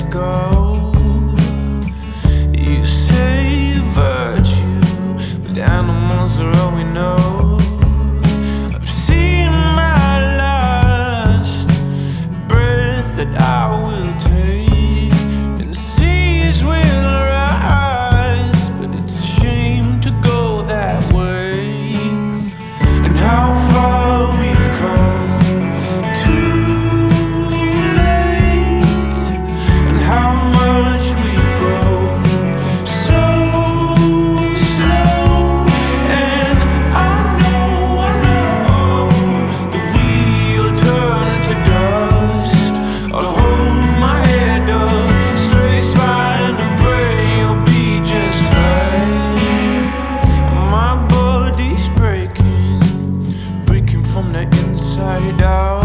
go. You say virtue, but animals are all we know. I've seen my last breath that I will take, and the seas will rise, but it's a shame to go that way. And how far we've come, too late, and how much we've grown, so slow. And I know that we'll turn to dust. I'll hold my head up, straight spine, and pray you'll be just fine. My body's breaking from the inside out.